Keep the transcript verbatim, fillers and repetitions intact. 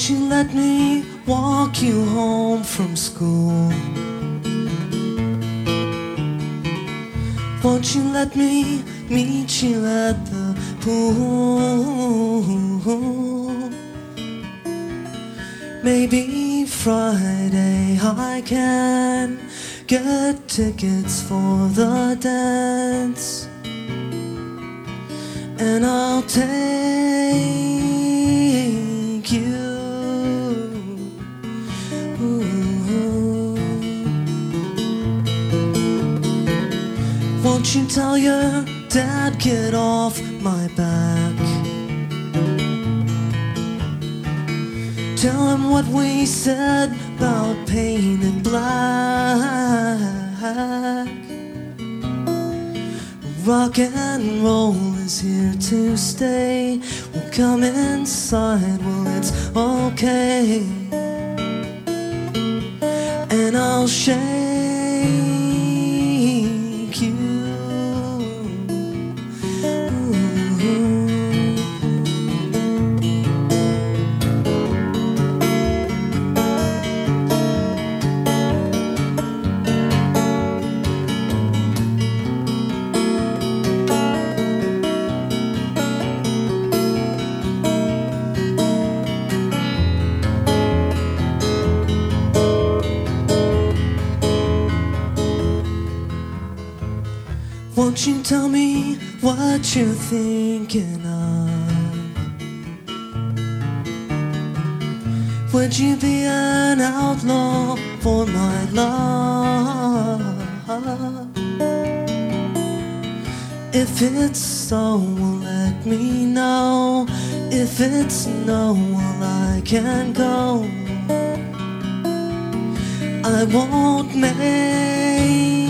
Won't you let me walk you home from school? Won't you let me meet you at the pool? Maybe Friday I can get tickets for the dance, and I'll take you. Won't you tell your dad, get off my back? Tell him what we said about painted black. Rock and roll is here to stay. We'll come inside, well it's okay. And I'll shake you. Won't you tell me what you're thinking of? Would you be an outlaw for my love? If it's so, well, let me know. If it's no, well, I can go. I won't make